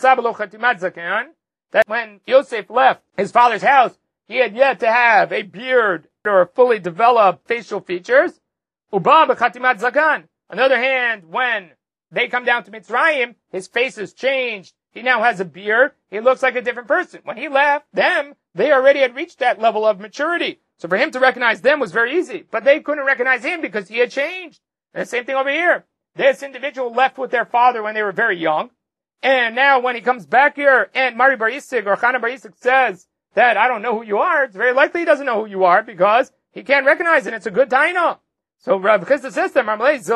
That when Yosef left his father's house, he had yet to have a beard or fully developed facial features. Uba b'chatimat zakan. On the other hand, when they come down to Mitzrayim, his face has changed. He now has a beard. He looks like a different person. When he left them, they already had reached that level of maturity. So for him to recognize them was very easy. But they couldn't recognize him because he had changed. And the same thing over here. This individual left with their father when they were very young. And now when he comes back here and Mari Bar Yisik or Chana Bar Yisik says that I don't know who you are, it's very likely he doesn't know who you are because he can't recognize it. It's a good taina. So Rav Chisda says to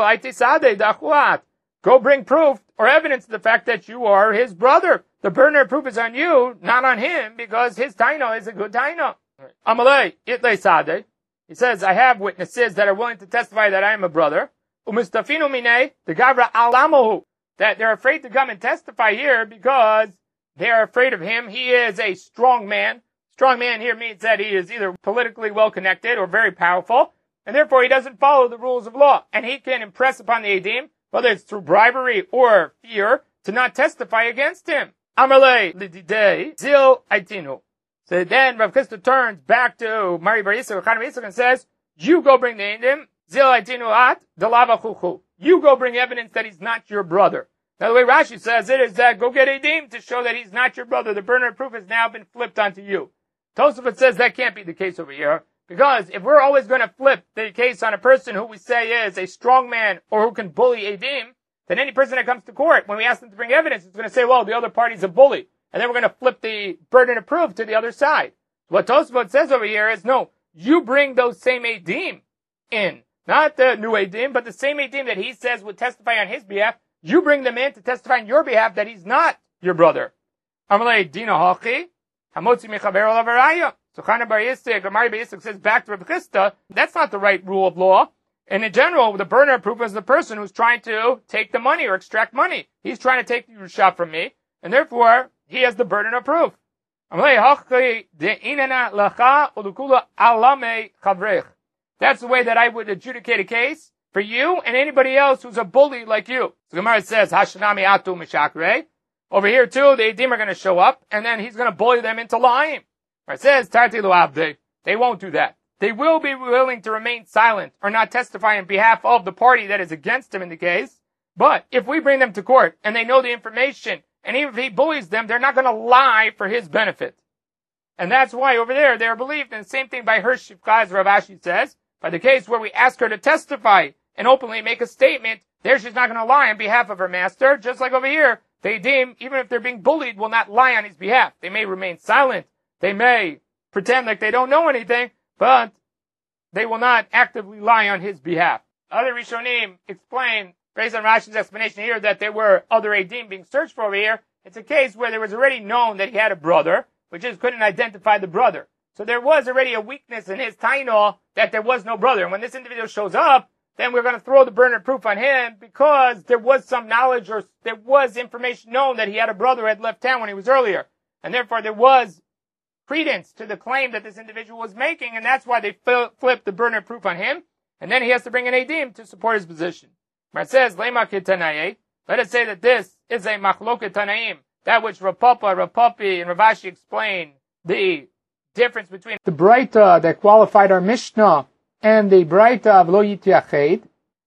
him, go bring proof or evidence to the fact that you are his brother. The burden of proof is on you, not on him, because his taina is a good taina. Amalei, itlei sadeh. He says, I have witnesses that are willing to testify that I am a brother. Umistafinu minei, the gavra alamohu. That they're afraid to come and testify here because they're afraid of him. He is a strong man. Strong man here means that he is either politically well connected or very powerful, and therefore he doesn't follow the rules of law. And he can impress upon the Edim, whether it's through bribery or fear, to not testify against him. Amalei lididei zil aitinu. So then Rav Chisda turns back to Mari Bar Yisik or Chana Bar Yisik and says, you go bring the Edim, zil aitinu at dalava chuchu. You go bring evidence that he's not your brother. Now the way Rashi says it is that go get Edim to show that he's not your brother. The burden of proof has now been flipped onto you. Tosafot says that can't be the case over here. Because if we're always going to flip the case on a person who we say is a strong man or who can bully Edim, then any person that comes to court, when we ask them to bring evidence, it's going to say, well, the other party's a bully. And then we're going to flip the burden of proof to the other side. What Tosafot says over here is, no, you bring those same Edim in. Not the new Edim, but the same Edim that he says would testify on his behalf. You bring them in to testify on your behalf that he's not your brother. Amalei Dina Hachi. Hamotzi mechaber olav araya. So Chana bar Yisik, or Mari bar Yisik says back to Reb Chisda, that's not the right rule of law. And in general, the burden of proof is the person who's trying to take the money or extract money. He's trying to take the Yerusha from me, and therefore, he has the burden of proof. That's the way that I would adjudicate a case for you and anybody else who's a bully like you. So Gemara says, Hashanami atu mishakre. Over here too, the Edim are going to show up, and then he's going to bully them into lying. It says, Tarti lu abde. They won't do that. They will be willing to remain silent or not testify on behalf of the party that is against him in the case. But if we bring them to court and they know the information, and even if he bullies them, they're not going to lie for his benefit. And that's why over there they're believed. And the same thing by her Shifcha, as Rav Ashi says, by the case where we ask her to testify and openly make a statement, there she's not going to lie on behalf of her master. Just like over here, they deem, even if they're being bullied, will not lie on his behalf. They may remain silent. They may pretend like they don't know anything, but they will not actively lie on his behalf. Other Rishonim explain, based on Rashi's explanation here, that there were other Edim being searched for over here. It's a case where there was already known that he had a brother, but just couldn't identify the brother. So there was already a weakness in his taino that there was no brother. And when this individual shows up, then we're going to throw the burden of proof on him because there was some knowledge or there was information known that he had a brother who had left town when he was earlier. And therefore there was credence to the claim that this individual was making, and that's why they flipped the burden of proof on him. And then he has to bring an Edim to support his position. Where it says, Lema Kitanaye, let us say that this is a Machloket Tanaim, that which Rav Papa, Rav Papi, and Rav Ashi explain the difference between the Braita that qualified our Mishnah and the Braita of Lo Yitiached,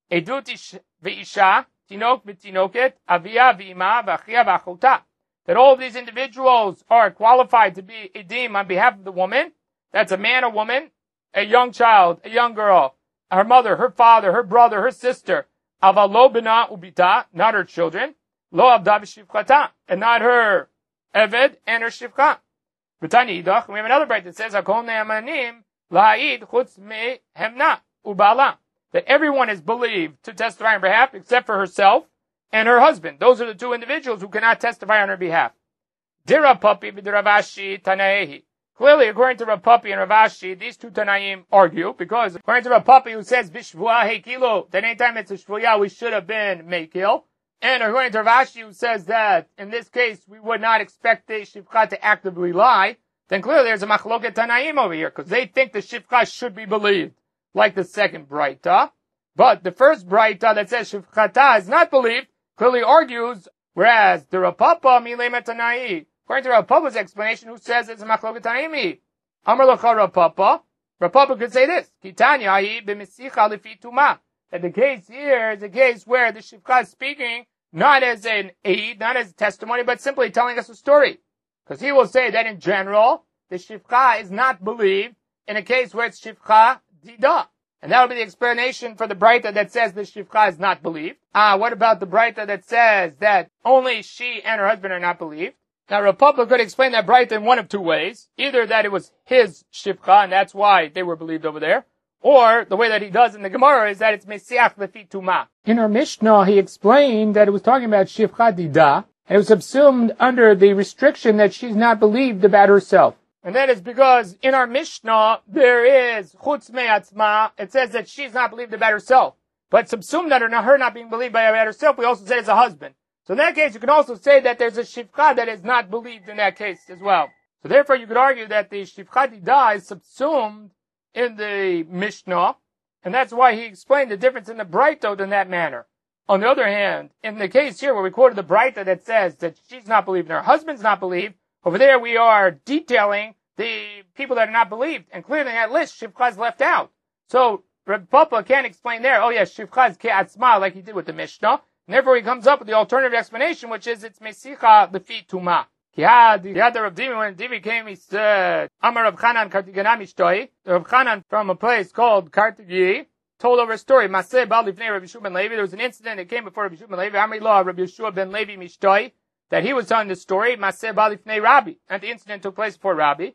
Edut Ve'isha, Tinok V'Tinoket, Avia V'ima V'Achia V'Achota. That all of these individuals are qualified to be Edim on behalf of the woman. That's a man, a woman, a young child, a young girl, her mother, her father, her brother, her sister. Aval lo bina ubita, not her children. Lo avda v'shivchata, and not her eved and her shivcha. V'tani idach, we have another break that says, Hakol ne'amanim la'id chutz me hemna ubala. That everyone is believed to testify on behalf except for herself and her husband. Those are the two individuals who cannot testify on her behalf. Dira Papi v'Rav Ashi Tanaehi. Clearly, according to Rav Papi and Rav Ashi, these two Tanaim argue, because according to Rav Papi, who says, Bishvua Heikilo, that anytime it's a Shvuya, we should have been Meikil. And according to Rav Ashi, who says that, in this case, we would not expect the Shivcha to actively lie, then clearly there's a Machloket Tanaim over here, because they think the Shivcha should be believed, like the second Braita. But the first Braita that says Shivchata is not believed, clearly argues, whereas the Rav Papa, Milema Tanai, according to Rav Papa's explanation, who says it's a Machloket Tanaimi, Amar Locha Rav Papa could say this, Kitanya hi b'mesicha lefi tuma, that the case here is a case where the Shivcha is speaking not as an aid, not as a testimony, but simply telling us a story. Because he will say that in general, the Shivcha is not believed in a case where it's Shivcha Dida. And that will be the explanation for the Braita that says the Shivcha is not believed. What about the Braita that says that only she and her husband are not believed? Now, Rav Papa could explain that Braita in one of two ways. Either that it was his Shivcha, and that's why they were believed over there. Or, the way that he does in the Gemara is that it's Mesiach Lefi Tuma. In our Mishnah, he explained that it was talking about Shivcha Dida, and it was subsumed under the restriction that she's not believed about herself. And that is because in our Mishnah, there is Chutz Me'atzma, it says that she's not believed about herself. But subsumed under her not being believed about herself, we also say it's a husband. So in that case, you can also say that there's a Shivcha that is not believed in that case as well. So therefore, you could argue that the Shivcha Dida is subsumed in the Mishnah, and that's why he explained the difference in the Braita in that manner. On the other hand, in the case here where we quoted the Braita that says that she's not believed and her husband's not believed, over there we are detailing the people that are not believed, and clearly in that list, Shivcha is left out. So, Reb Papa can't explain there, oh yes, Shivcha is Ke'atzma, like he did with the Mishnah, and therefore he comes up with the alternative explanation, which is it's Mesicha Lefi Tuma. He had the Rav Divi, when Divi came, he said, Amar Rav Chanan Kartiganam Ishtoi, Rav Chanan from a place called Kartigi, told over a story, Maseh Bal Lifnei Rabbi Yeshua ben Levi, there was an incident that came before Rabbi Yeshua ben Levi, Amri Lo Rabbi Yeshua ben Levi Mishtoi, that he was telling the story, Maseh Bal Lifnei Rabbi, and the incident took place before Rabbi.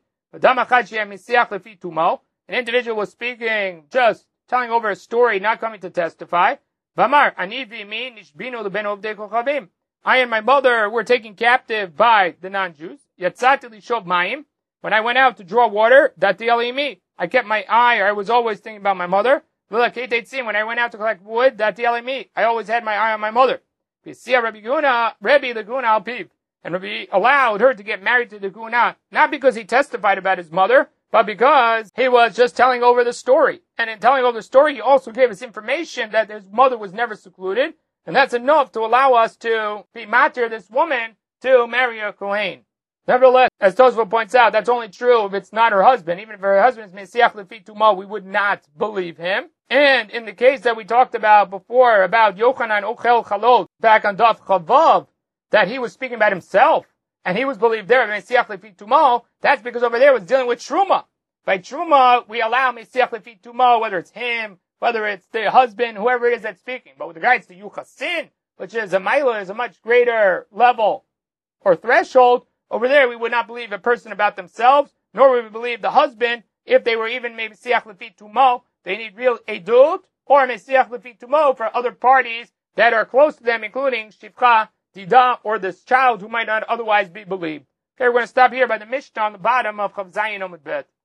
An individual was speaking, just telling over a story, not coming to testify. I and my mother were taken captive by the non-Jews. when I went out to draw water, me. I kept my eye, or I was always thinking about my mother. When I went out to collect wood, me. I always had my eye on my mother. Rabbi Laguna Alpiv. And Rabbi allowed her to get married to the Guna, not because he testified about his mother, but because he was just telling over the story. And in telling over the story, he also gave us information that his mother was never secluded, and that's enough to allow us to be matir this woman to marry a Kohen. Nevertheless, as Tosfot points out, that's only true if it's not her husband. Even if her husband is Mesiach Lefi Tumah, we would not believe him. And in the case that we talked about before, about Yochanan Ochel Chalot, back on Daf Chavav, that he was speaking about himself, and he was believed there, Mesiach Lefi Tumah, that's because over there it was dealing with Truma. By Truma, we allow Mesiach Lefi Tumah, whether it's him, whether it's the husband, whoever it is that's speaking. But with regards to Yuchasin, which is a Maila, is a much greater level or threshold, over there we would not believe a person about themselves, nor would we believe the husband, if they were even maybe Mesiach Lefi Tumah. They need real Edut, or Mesiach Lefi Tumah for other parties that are close to them, including Shivcha, Dida, or this child who might not otherwise be believed. Okay, we're going to stop here by the Mishnah on the bottom of Chav Zayin Amud Bet.